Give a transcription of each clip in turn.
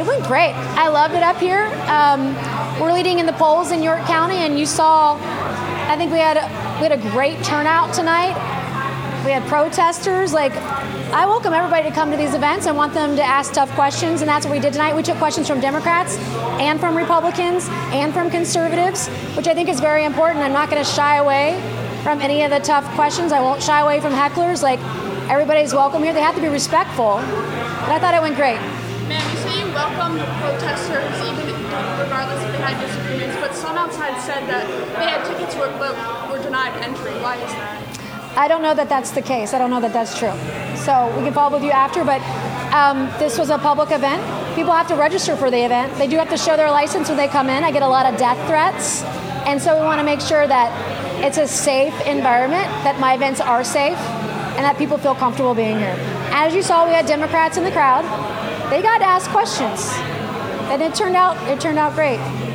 It went great. I loved it up here. We're leading in the polls in York County, and you saw, I think we had a great turnout tonight. We had protesters. I welcome everybody to come to these events. I want them to ask tough questions, and that's what we did tonight. We took questions from Democrats and from Republicans and from conservatives, which I think is very important. I'm not going to shy away from any of the tough questions. I won't shy away from hecklers. Everybody's welcome here. They have to be respectful. But I thought it went great. Ma'am, you say you welcome protesters regardless if they had disagreements, but some outside said that they had tickets but were denied entry. Why is that? I don't know that that's the case. I don't know that that's true. So we can follow up with you after, but this was a public event. People have to register for the event. They do have to show their license when they come in. I get a lot of death threats. And so we want to make sure that it's a safe environment, that my events are safe, and that people feel comfortable being here. As you saw, we had Democrats in the crowd. They got to ask questions. And it turned out great.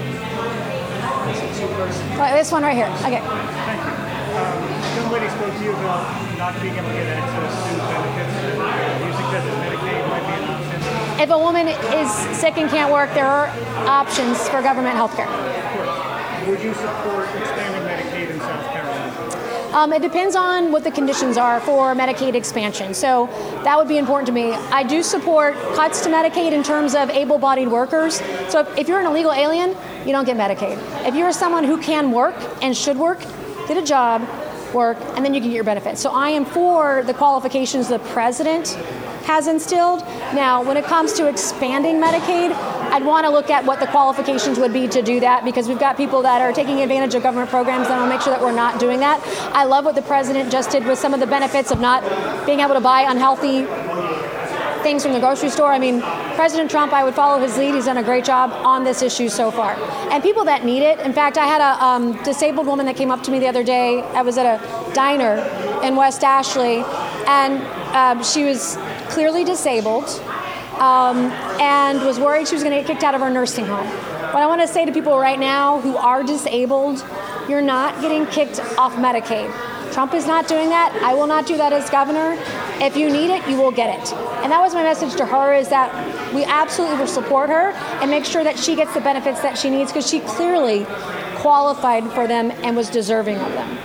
This one right here. Okay. Thank you. Young lady spoke to you about not being able to get access to benefits. You suggest that Medicaid might be an option? If a woman is sick and can't work, there are options for government health care. Of course. Would you support expanding Medicaid in South Carolina? It depends on what the conditions are for Medicaid expansion. So that would be important to me. I do support cuts to Medicaid in terms of able-bodied workers. So if you're an illegal alien, you don't get Medicaid. If you're someone who can work and should work, get a job, work, and then you can get your benefits. So I am for the qualifications the president has instilled. Now, when it comes to expanding Medicaid, I'd want to look at what the qualifications would be to do that, because we've got people that are taking advantage of government programs, and I want to make sure that we're not doing that. I love what the president just did with some of the benefits of not being able to buy unhealthy things from the grocery store. I mean, President Trump, I would follow his lead. He's done a great job on this issue so far. And people that need it. In fact, I had a disabled woman that came up to me the other day. I was at a diner in West Ashley, and she was clearly disabled and was worried she was going to get kicked out of her nursing home. What I want to say to people right now who are disabled, you're not getting kicked off Medicaid. Trump is not doing that. I will not do that as governor. If you need it, you will get it. And that was my message to her, is that we absolutely will support her and make sure that she gets the benefits that she needs, because she clearly qualified for them and was deserving of them.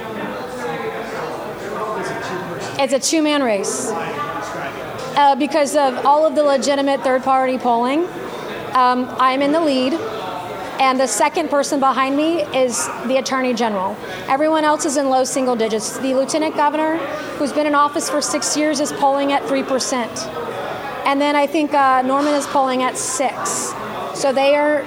It's a two-man race. Because of all of the legitimate third-party polling, I'm in the lead. And the second person behind me is the Attorney General. Everyone else is in low single digits. The Lieutenant Governor, who's been in office for 6 years, is polling at 3%. And then I think Norman is polling at 6%. So they are,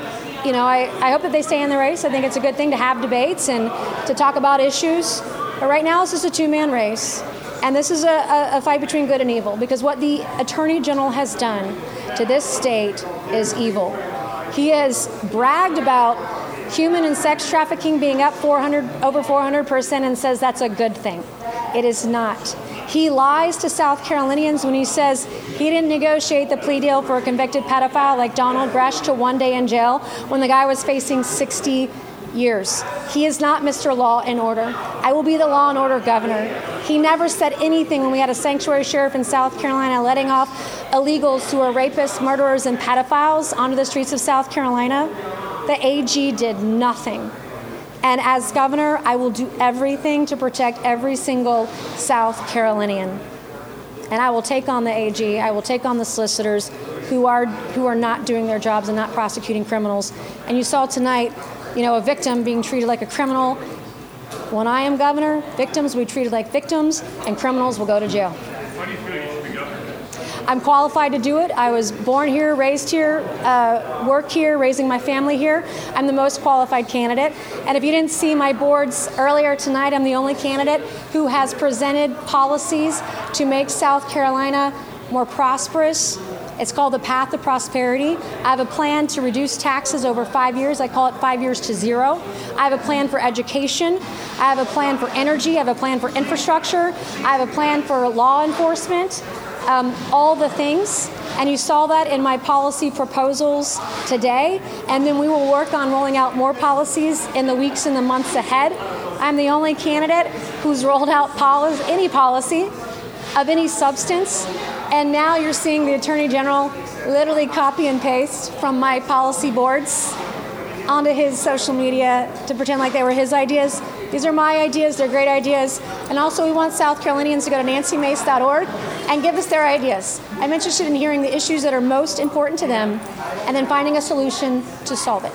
I hope that they stay in the race. I think it's a good thing to have debates and to talk about issues. But right now, this is a two-man race. And this is a fight between good and evil, because what the Attorney General has done to this state is evil. He has bragged about human and sex trafficking being up over 400% and says that's a good thing. It is not. He lies to South Carolinians when he says he didn't negotiate the plea deal for a convicted pedophile like Donald Gresh to 1 day in jail when the guy was facing 60 years. He is not Mr. Law and Order. I will be the law and order governor. He never said anything when we had a sanctuary sheriff in South Carolina letting off illegals who are rapists, murderers, and pedophiles onto the streets of South Carolina. The AG did nothing. And as governor, I will do everything to protect every single South Carolinian. And I will take on the AG. I will take on the solicitors who are not doing their jobs and not prosecuting criminals. And you saw tonight, a victim being treated like a criminal. When I am governor, victims will be treated like victims, and criminals will go to jail. Why do you feel you should be governor? I'm qualified to do it. I was born here, raised here, work here, raising my family here. I'm the most qualified candidate. And if you didn't see my boards earlier tonight, I'm the only candidate who has presented policies to make South Carolina more prosperous. It's called the Path to Prosperity. I have a plan to reduce taxes over 5 years. I call it 5 years to zero. I have a plan for education. I have a plan for energy. I have a plan for infrastructure. I have a plan for law enforcement, all the things. And you saw that in my policy proposals today. And then we will work on rolling out more policies in the weeks and the months ahead. I'm the only candidate who's rolled out any policy of any substance And now you're seeing the Attorney General literally copy and paste from my policy boards onto his social media to pretend like they were his ideas. These are my ideas, they're great ideas. And also we want South Carolinians to go to nancymace.org and give us their ideas. I'm interested in hearing the issues that are most important to them and then finding a solution to solve it.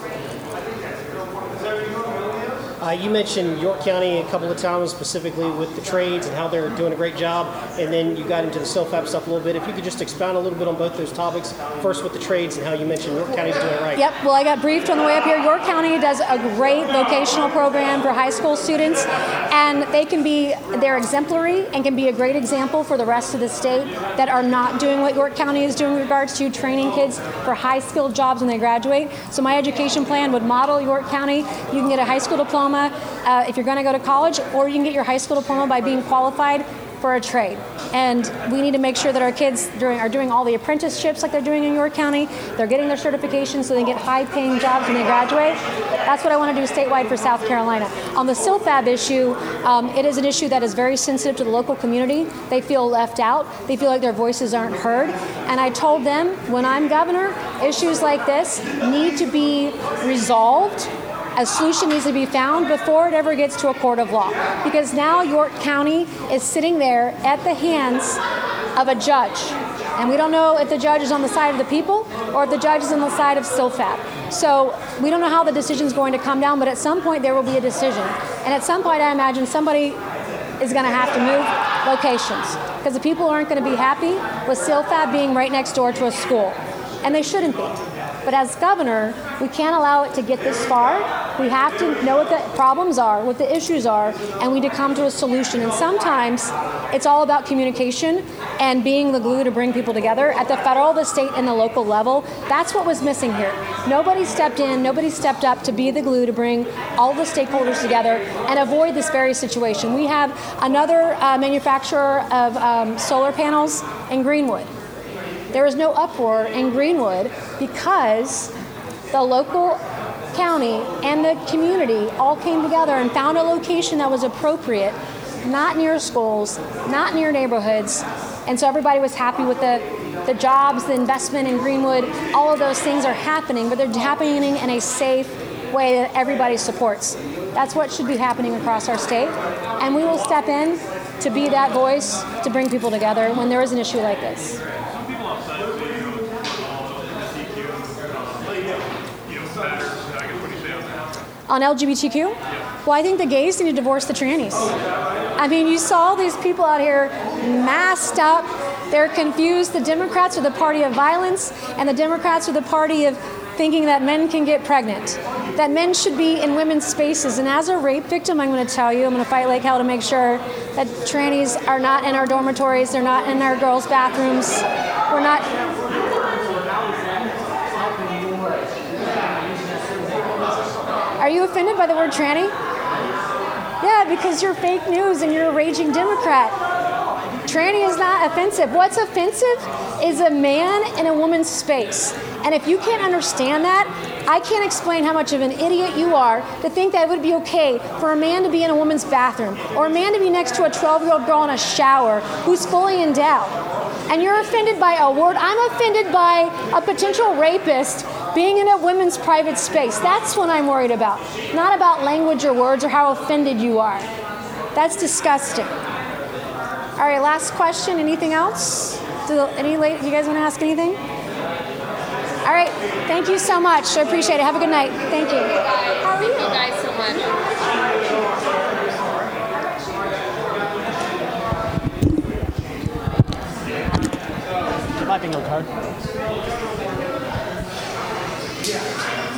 You mentioned York County a couple of times, specifically with the trades and how they're doing a great job, and then you got into the CILFAP stuff a little bit. If you could just expound a little bit on both those topics, first with the trades and how you mentioned York County's doing it right. Yep, well, I got briefed on the way up here. York County does a great vocational program for high school students, and they're exemplary and can be a great example for the rest of the state that are not doing what York County is doing in regards to training kids for high-skilled jobs when they graduate. So my education plan would model York County. You can get a high school diploma if you're going to go to college, or you can get your high school diploma by being qualified for a trade. And we need to make sure that our kids are doing all the apprenticeships like they're doing in York County. They're getting their certifications so they get high-paying jobs when they graduate. That's what I want to do statewide for South Carolina. On the CILFAB issue, it is an issue that is very sensitive to the local community. They feel left out. They feel like their voices aren't heard. And I told them, when I'm governor, issues like this need to be resolved. A solution needs to be found before it ever gets to a court of law. Because now York County is sitting there at the hands of a judge. And we don't know if the judge is on the side of the people or if the judge is on the side of CILFAP. So we don't know how the decision is going to come down, but at some point there will be a decision. And at some point I imagine somebody is going to have to move locations. Because the people aren't going to be happy with CILFAP being right next door to a school. And they shouldn't be. But as governor, we can't allow it to get this far. We have to know what the problems are, what the issues are, and we need to come to a solution. And sometimes it's all about communication and being the glue to bring people together at the federal, the state, and the local level. That's what was missing here. Nobody stepped in, nobody stepped up to be the glue to bring all the stakeholders together and avoid this very situation. We have another manufacturer of solar panels in Greenwood. There was no uproar in Greenwood because the local county and the community all came together and found a location that was appropriate, not near schools, not near neighborhoods. And so everybody was happy with the jobs, the investment in Greenwood. All of those things are happening, but they're happening in a safe way that everybody supports. That's what should be happening across our state. And we will step in to be that voice to bring people together when there is an issue like this. On LGBTQ? Well, I think the gays need to divorce the trannies. I mean, you saw these people out here masked up. They're confused. The Democrats are the party of violence, and the Democrats are the party of thinking that men can get pregnant, that men should be in women's spaces. And as a rape victim, I'm going to tell you, I'm going to fight like hell to make sure that trannies are not in our dormitories, they're not in our girls' bathrooms. We're not... Are you offended by the word tranny? Yeah, because you're fake news and you're a raging Democrat. Tranny is not offensive. What's offensive is a man in a woman's space. And if you can't understand that, I can't explain how much of an idiot you are to think that it would be okay for a man to be in a woman's bathroom or a man to be next to a 12-year-old girl in a shower who's fully endowed. And you're offended by a word. I'm offended by a potential rapist being in a women's private space. That's what I'm worried about. Not about language or words or how offended you are. That's disgusting. All right, last question. Anything else? Do you guys want to ask anything? All right. Thank you so much. I appreciate it. Have a good night. Thank you. How are you? Thank you guys so much. My bingo card.